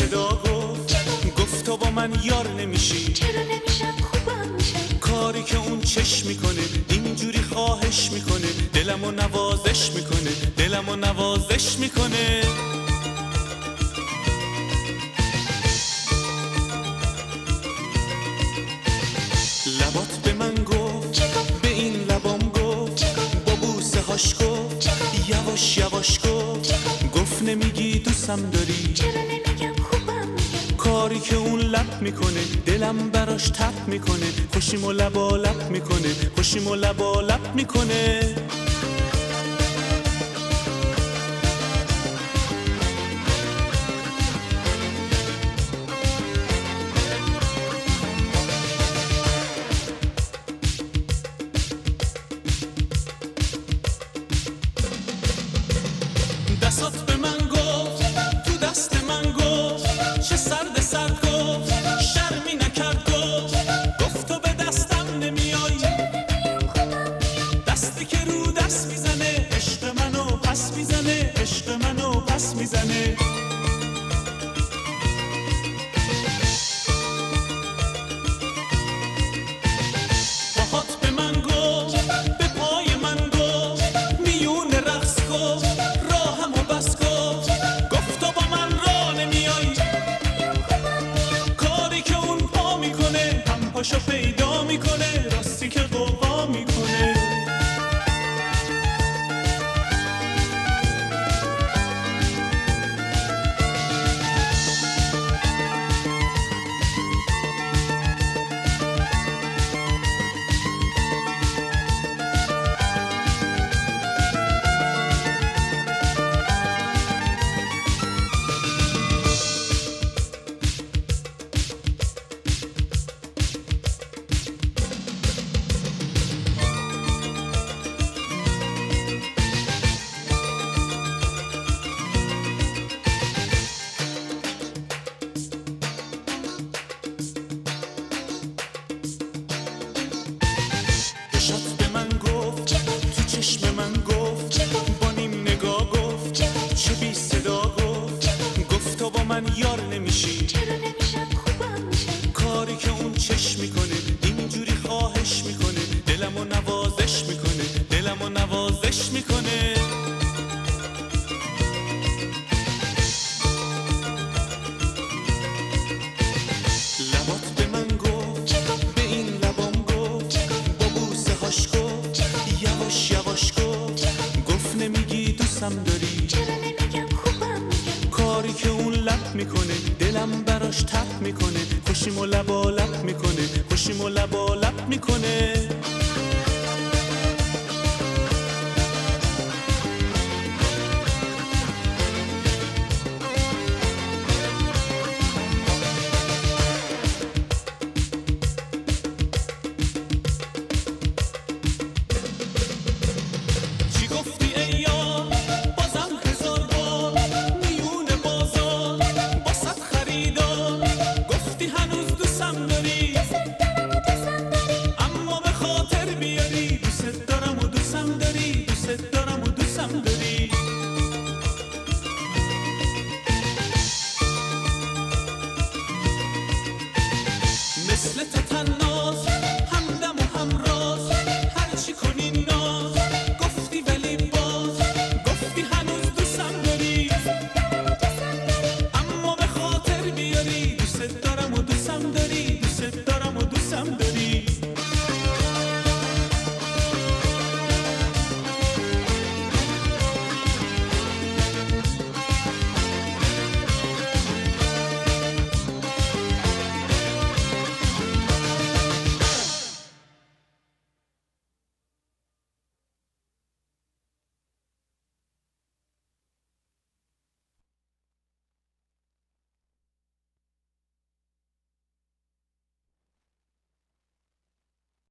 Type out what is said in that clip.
صدا گفت تو با من یار نمیشی. چرا نمیشم خوبم میشم؟ کاری که اون چشم میکنه اینجوری خواهش میکنه، دلمو نوازش میکنه، دلمو نوازش میکنه. لبات به من گفت، به این لبام گفت، با بوسه هاش گفت، یواش یواش گفت نمیگی دوستم داری. چرا نمیگم خوبم میگم؟ کاری که اون لب میکنه دلم براش تپ میکنه، خوشیمو لبا لب میکنه، خوشیمو لبا لب میکنه. دستات به من گفت، تو دست من گفت، چه سرد سرد گفت، شرمی نکرد گفت تو به دستم نمیای. دستی که رو دست میزنه عشق منو پس میزنه، عشق منو پس میزنه. پاهات به من گفت، به پای من گفت، میون رقص گفت، پاشو پیدا میکنه، راستی که قوقا میکنه. به من گفت، تو چشم من گفت، با نیم نگاه گفت، چه بی صدا گفت تو با من یار نمیشی. چرا نمیشم خوبم میشم؟ کاری که اون چشم میکنه اینجوری خواهش میکنه، دلمو نوازش میکنه، دلمو نوازش میکنه. لبات به من گفت، به این لبام گفت، با بوسه هاش گفت، یواش یواش گفت نمیگی دوستم داری. چرا نمیگم خوبم میگم؟ کاری که اون لب میکنه دلم براش تپ میکنه، خوشیمو لبا لب میکنه، خوشیمو لبا لب میکنه.